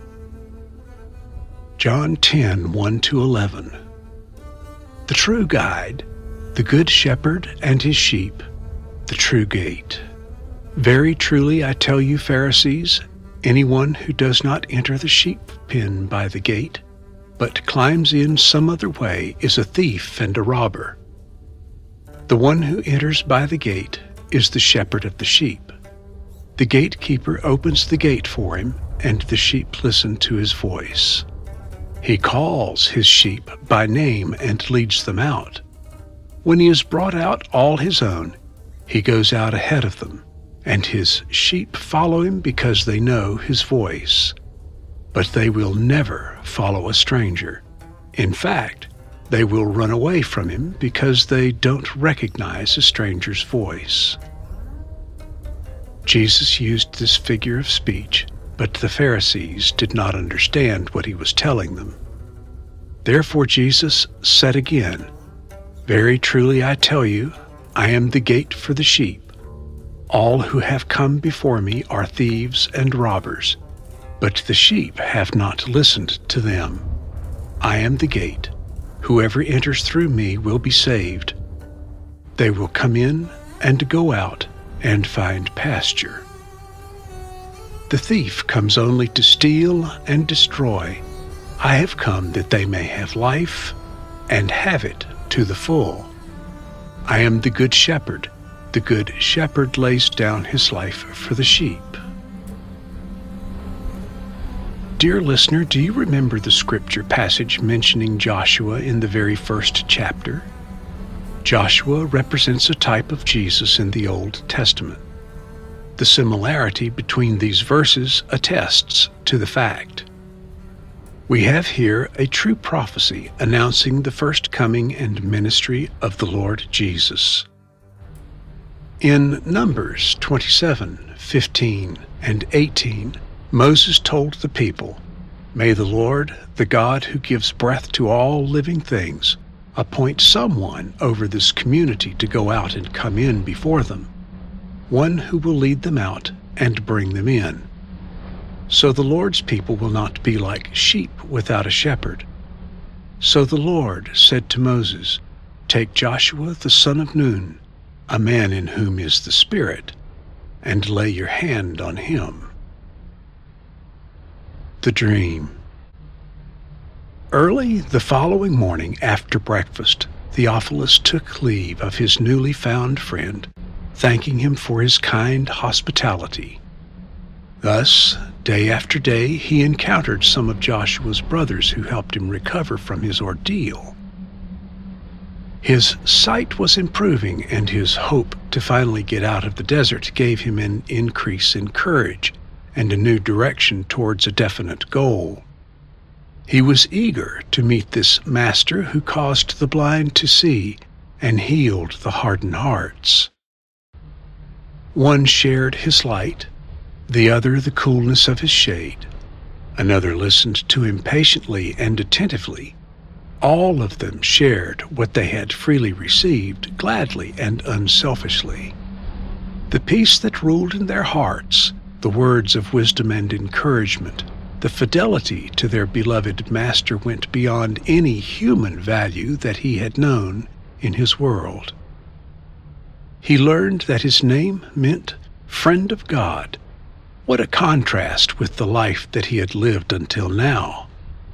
John ten, one to eleven. The true guide, the good shepherd and his sheep, the true gate. Very truly I tell you, Pharisees, anyone who does not enter the sheep pen by the gate, but climbs in some other way is a thief and a robber. The one who enters by the gate is the shepherd of the sheep. The gatekeeper opens the gate for him, and the sheep listen to his voice. He calls his sheep by name and leads them out. When he has brought out all his own, he goes out ahead of them, and his sheep follow him because they know his voice. But they will never follow a stranger. In fact, they will run away from him because they don't recognize a stranger's voice. Jesus used this figure of speech, but the Pharisees did not understand what he was telling them. Therefore Jesus said again, "Very truly I tell you, I am the gate for the sheep. All who have come before me are thieves and robbers, but the sheep have not listened to them. I am the gate. Whoever enters through me will be saved. They will come in and go out and find pasture. The thief comes only to steal and destroy. I have come that they may have life and have it to the full. I am the good shepherd. The good shepherd lays down his life for the sheep." Dear listener, do you remember the scripture passage mentioning Joshua in the very first chapter? Joshua represents a type of Jesus in the Old Testament. The similarity between these verses attests to the fact. We have here a true prophecy announcing the first coming and ministry of the Lord Jesus. In Numbers twenty-seven, fifteen, and eighteen, Moses told the people, "May the Lord, the God who gives breath to all living things, appoint someone over this community to go out and come in before them, one who will lead them out and bring them in. So the Lord's people will not be like sheep without a shepherd." So the Lord said to Moses, "Take Joshua the son of Nun, a man in whom is the Spirit, and lay your hand on him." The dream. Early the following morning after breakfast, Theophilus took leave of his newly found friend, thanking him for his kind hospitality. Thus, day after day, he encountered some of Joshua's brothers who helped him recover from his ordeal. His sight was improving, and his hope to finally get out of the desert gave him an increase in courage and a new direction towards a definite goal. He was eager to meet this master who caused the blind to see and healed the hardened hearts. One shared his light, the other the coolness of his shade. Another listened to him patiently and attentively. All of them shared what they had freely received, gladly and unselfishly. The peace that ruled in their hearts, the words of wisdom and encouragement, the fidelity to their beloved master went beyond any human value that he had known in his world. He learned that his name meant friend of God. What a contrast with the life that he had lived until now.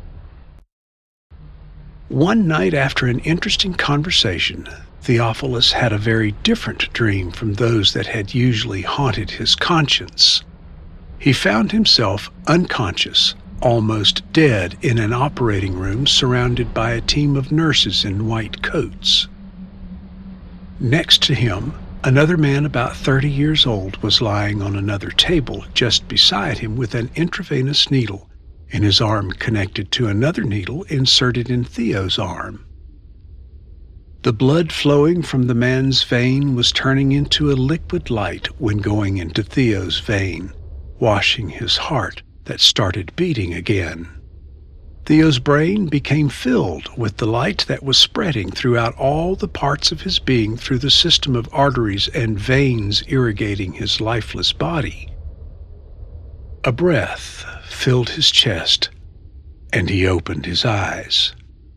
One night after an interesting conversation, Theophilus had a very different dream from those that had usually haunted his conscience. He found himself unconscious, almost dead, in an operating room surrounded by a team of nurses in white coats. Next to him, another man about thirty years old was lying on another table just beside him with an intravenous needle in his arm connected to another needle inserted in Theo's arm. The blood flowing from the man's vein was turning into a liquid light when going into Theo's vein, washing his heart that started beating again. Theo's brain became filled with the light that was spreading throughout all the parts of his being through the system of arteries and veins irrigating his lifeless body. A breath filled his chest, and he opened his eyes.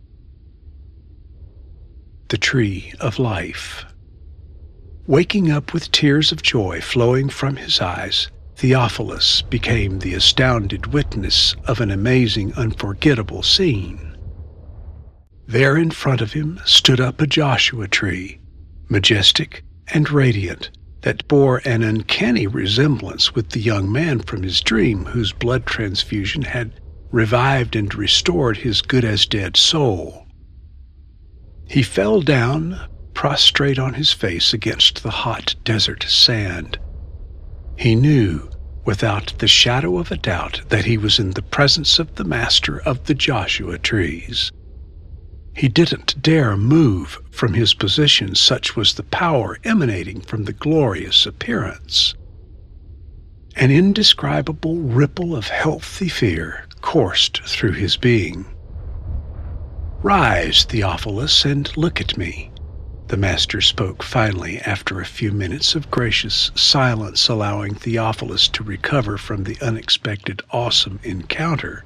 The Tree of Life. Waking up with tears of joy flowing from his eyes, Theophilus became the astounded witness of an amazing, unforgettable scene. There in front of him stood up a Joshua tree, majestic and radiant, that bore an uncanny resemblance with the young man from his dream whose blood transfusion had revived and restored his good-as-dead soul. He fell down, prostrate on his face against the hot desert sand. He knew, without the shadow of a doubt, that he was in the presence of the master of the Joshua trees. He didn't dare move from his position, such was the power emanating from the glorious appearance. An indescribable ripple of healthy fear coursed through his being. "Rise, Theophilus, and look at me," the master spoke finally after a few minutes of gracious silence, allowing Theophilus to recover from the unexpected awesome encounter.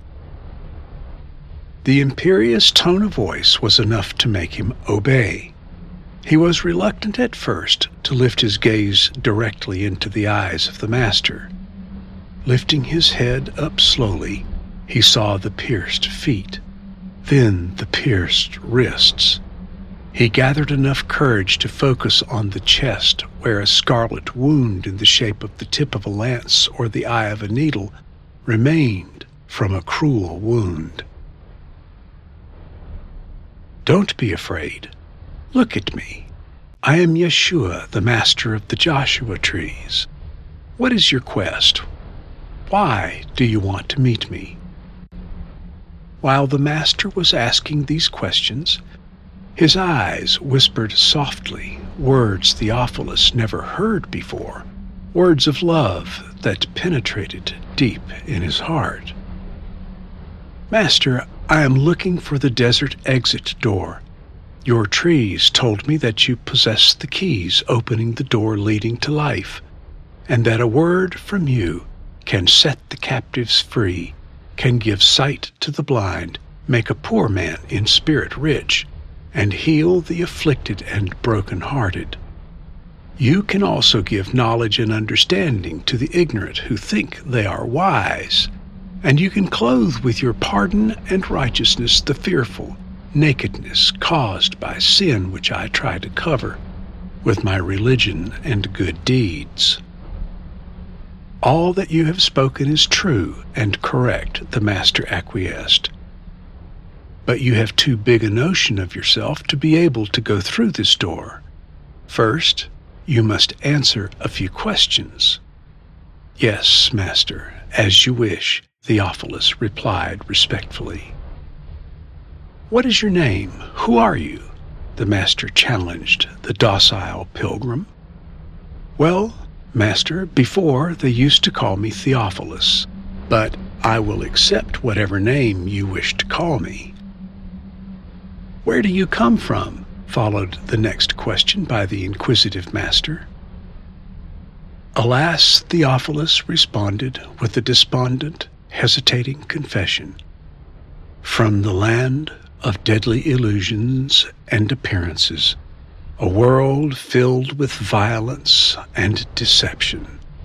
The imperious tone of voice was enough to make him obey. He was reluctant at first to lift his gaze directly into the eyes of the master. Lifting his head up slowly, he saw the pierced feet, then the pierced wrists. He gathered enough courage to focus on the chest, where a scarlet wound in the shape of the tip of a lance or the eye of a needle remained from a cruel wound. "Don't be afraid. Look at me. I am Yeshua, the master of the Joshua trees. What is your quest? Why do you want to meet me?" While the master was asking these questions, his eyes whispered softly words Theophilus never heard before, words of love that penetrated deep in his heart. "Master, I am looking for the desert exit door. Your trees told me that you possess the keys opening the door leading to life, and that a word from you can set the captives free, can give sight to the blind, make a poor man in spirit rich, and heal the afflicted and broken-hearted. You can also give knowledge and understanding to the ignorant who think they are wise, and you can clothe with your pardon and righteousness the fearful nakedness caused by sin, which I try to cover with my religion and good deeds." "All that you have spoken is true and correct," the master acquiesced. "But you have too big a notion of yourself to be able to go through this door. First, you must answer a few questions." "Yes, master, as you wish," Theophilus replied respectfully. "What is your name? Who are you?" the master challenged the docile pilgrim. "Well, master, before they used to call me Theophilus, but I will accept whatever name you wish to call me." "Where do you come from?" followed the next question by the inquisitive master. "Alas," Theophilus responded with a despondent, hesitating confession, "from the land of deadly illusions and appearances, a world filled with violence and deception."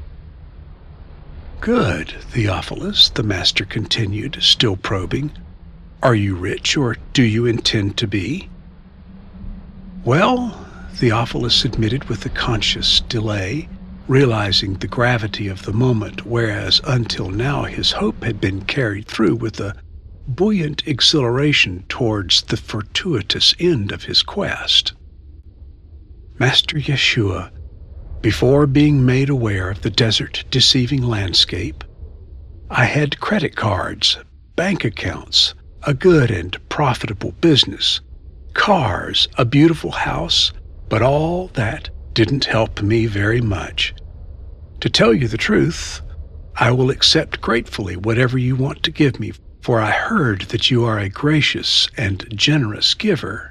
"Good, Theophilus," the master continued, still probing. "Are you rich, or do you intend to be?" "Well," Theophilus admitted with a conscious delay, realizing the gravity of the moment, whereas until now his hope had been carried through with a buoyant exhilaration towards the fortuitous end of his quest. "Master Yeshua, before being made aware of the desert-deceiving landscape, I had credit cards, bank accounts, a good and profitable business, cars, a beautiful house, but all that didn't help me very much. To tell you the truth, I will accept gratefully whatever you want to give me, for I heard that you are a gracious and generous giver."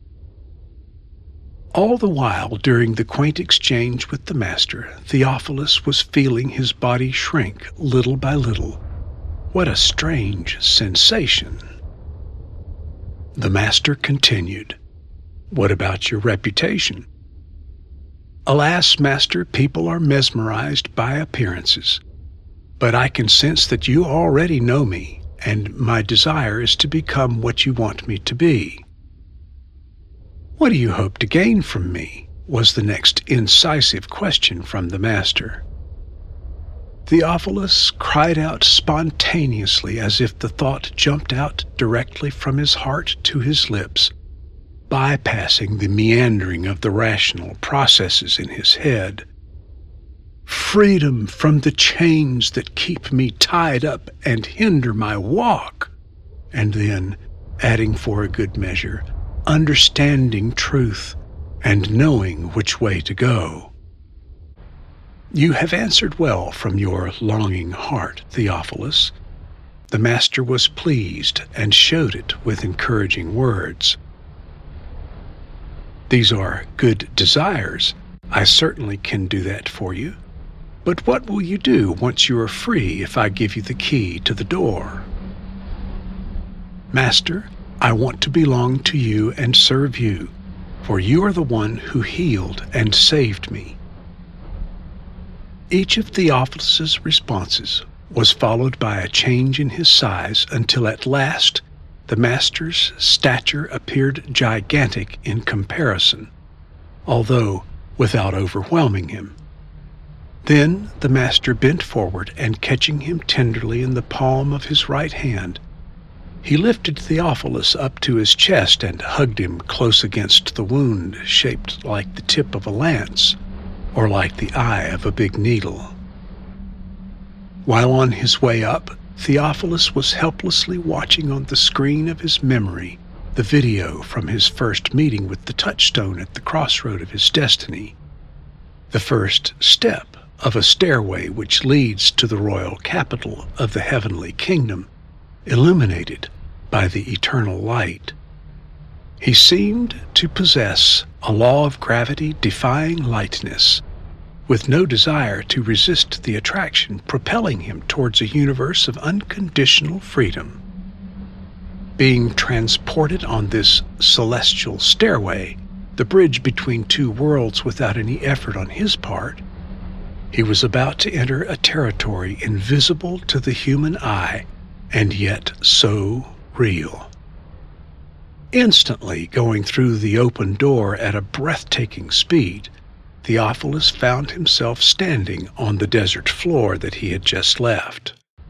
All the while, during the quaint exchange with the master, Theophilus was feeling his body shrink little by little. What a strange sensation! The master continued, "What about your reputation?" "Alas, master, people are mesmerized by appearances. But I can sense that you already know me, and my desire is to become what you want me to be. "What do you hope to gain from me?" was the next incisive question from the master. Theophilus cried out spontaneously as if the thought jumped out directly from his heart to his lips, bypassing the meandering of the rational processes in his head. "Freedom from the chains that keep me tied up and hinder my walk." And then, adding for a good measure, understanding truth and knowing which way to go. "You have answered well from your longing heart, Theophilus." The master was pleased and showed it with encouraging words. "These are good desires. I certainly can do that for you. But what will you do once you are free if I give you the key to the door?" "Master, I want to belong to you and serve you, for you are the one who healed and saved me." Each of Theophilus's responses was followed by a change in his size until at last the master's stature appeared gigantic in comparison, although without overwhelming him. Then the master bent forward, and catching him tenderly in the palm of his right hand, he lifted Theophilus up to his chest and hugged him close against the wound shaped like the tip of a lance, or like the eye of a big needle. While on his way up, Theophilus was helplessly watching on the screen of his memory the video from his first meeting with the touchstone at the crossroad of his destiny, the first step of a stairway which leads to the royal capital of the heavenly kingdom, illuminated by the eternal light. He seemed to possess a law of gravity-defying lightness, with no desire to resist the attraction propelling him towards a universe of unconditional freedom. Being transported on this celestial stairway, the bridge between two worlds without any effort on his part, he was about to enter a territory invisible to the human eye, and yet so real. Instantly going through the open door at a breathtaking speed, Theophilus found himself standing on the desert floor that he had just left.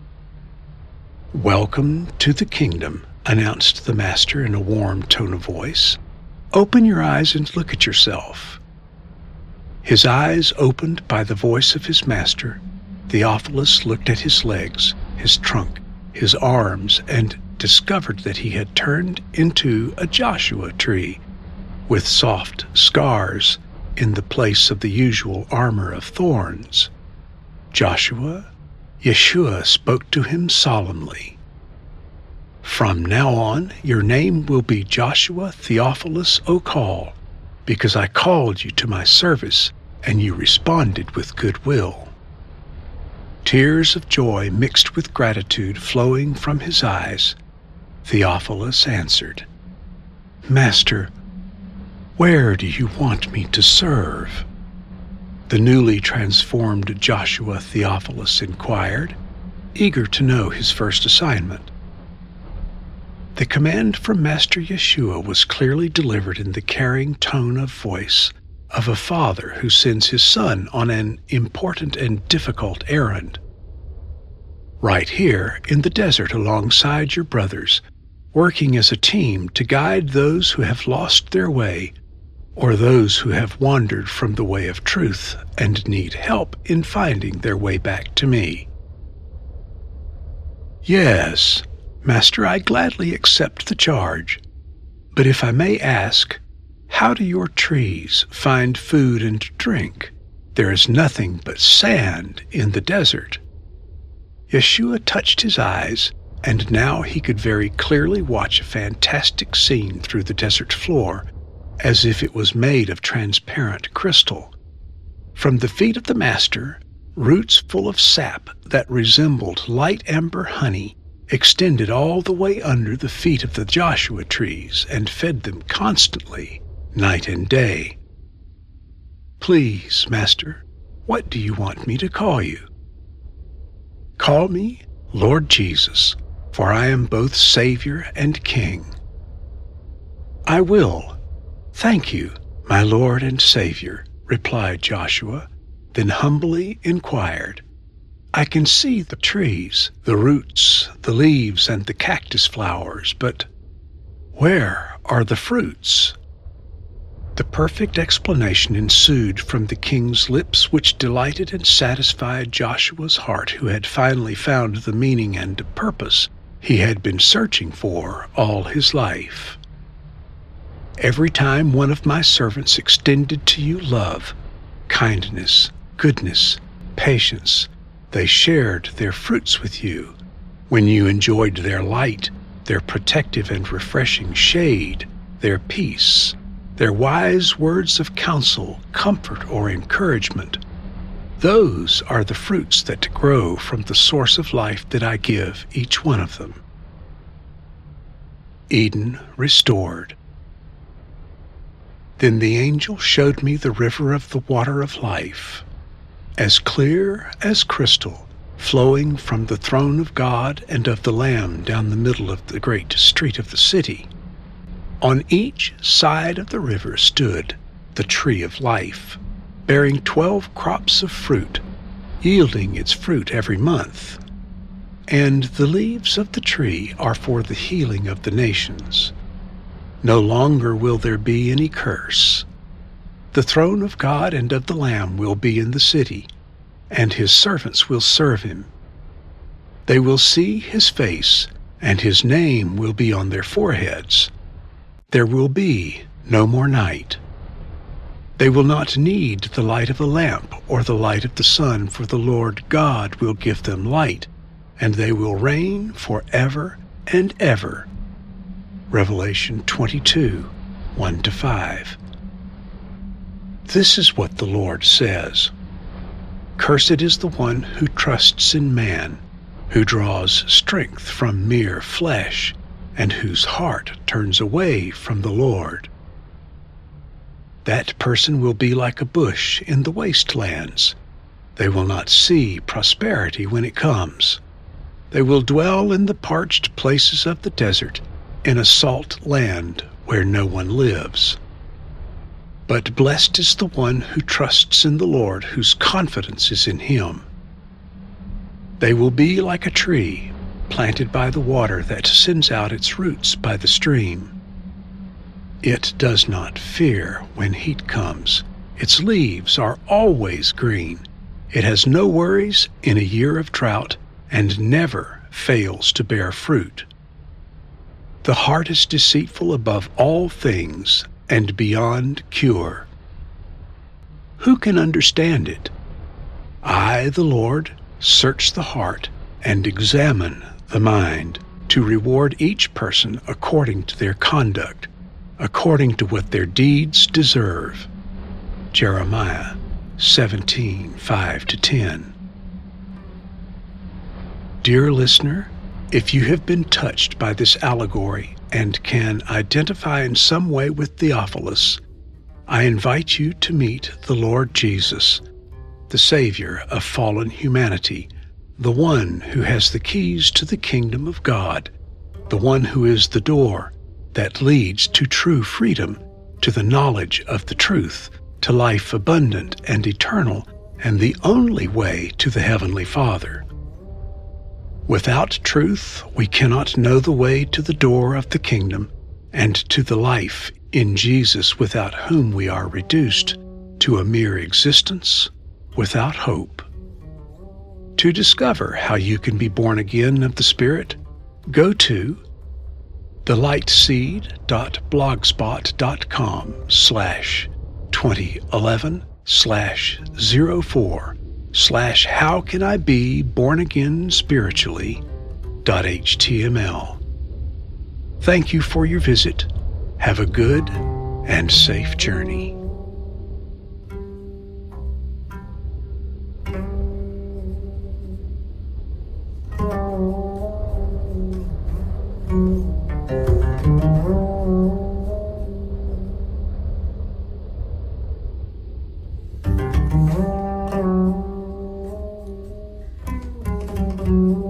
"Welcome to the kingdom," announced the master in a warm tone of voice. "Open your eyes and look at yourself." His eyes opened by the voice of his master, Theophilus looked at his legs, his trunk, his arms, and discovered that he had turned into a Joshua tree, with soft scars in the place of the usual armor of thorns. Joshua, Yeshua spoke to him solemnly. "From now on, your name will be Joshua Theophilus O'Call, because I called you to my service, and you responded with goodwill." Tears of joy mixed with gratitude flowing from his eyes, Theophilus answered, "Master, where do you want me to serve?" The newly transformed Joshua Theophilus inquired, eager to know his first assignment. The command from Master Yeshua was clearly delivered in the caring tone of voice of a father who sends his son on an important and difficult errand. "Right here in the desert alongside your brothers, working as a team to guide those who have lost their way, or those who have wandered from the way of truth and need help in finding their way back to me." "Yes, Master, I gladly accept the charge. But if I may ask, how do your trees find food and drink? There is nothing but sand in the desert." Yeshua touched his eyes, and now he could very clearly watch a fantastic scene through the desert floor, as if it was made of transparent crystal. From the feet of the master, roots full of sap that resembled light amber honey extended all the way under the feet of the Joshua trees and fed them constantly, night and day. "Please, Master, what do you want me to call you?" "Call me Lord Jesus, for I am both Savior and King." "I will." "Thank you, my Lord and Savior," replied Joshua, then humbly inquired, "I can see the trees, the roots, the leaves, and the cactus flowers, but where are the fruits?" The perfect explanation ensued from the king's lips, which delighted and satisfied Joshua's heart, who had finally found the meaning and purpose he had been searching for all his life. "Every time one of my servants extended to you love, kindness, goodness, patience, they shared their fruits with you. When you enjoyed their light, their protective and refreshing shade, their peace, their wise words of counsel, comfort, or encouragement, those are the fruits that grow from the source of life that I give each one of them." Eden restored. Then the angel showed me the river of the water of life, as clear as crystal, flowing from the throne of God and of the Lamb down the middle of the great street of the city. On each side of the river stood the tree of life, bearing twelve crops of fruit, yielding its fruit every month. And the leaves of the tree are for the healing of the nations. No longer will there be any curse. The throne of God and of the Lamb will be in the city, and his servants will serve him. They will see his face, and his name will be on their foreheads. There will be no more night. They will not need the light of a lamp or the light of the sun, for the Lord God will give them light, and they will reign forever and ever. Revelation twenty-two, one to five. This is what the Lord says: "Cursed is the one who trusts in man, who draws strength from mere flesh, and whose heart turns away from the Lord. That person will be like a bush in the wastelands. They will not see prosperity when it comes. They will dwell in the parched places of the desert, in a salt land where no one lives. But blessed is the one who trusts in the Lord, whose confidence is in him. They will be like a tree planted by the water that sends out its roots by the stream. It does not fear when heat comes. Its leaves are always green. It has no worries in a year of drought and never fails to bear fruit. The heart is deceitful above all things and beyond cure. Who can understand it? I, the Lord, search the heart and examine the mind, to reward each person according to their conduct, according to what their deeds deserve." Jeremiah seventeen, five to ten. Dear listener, if you have been touched by this allegory and can identify in some way with Theophilus, I invite you to meet the Lord Jesus, the Savior of fallen humanity, the one who has the keys to the kingdom of God, the one who is the door that leads to true freedom, to the knowledge of the truth, to life abundant and eternal, and the only way to the Heavenly Father. Without truth, we cannot know the way to the door of the kingdom and to the life in Jesus, without whom we are reduced to a mere existence without hope. To discover how you can be born again of the Spirit, go to thelightseed.blogspot.com slash 2011 slash 04 slash how can I be born again spiritually dot html. Thank you for your visit. Have a good and safe journey. Thank you.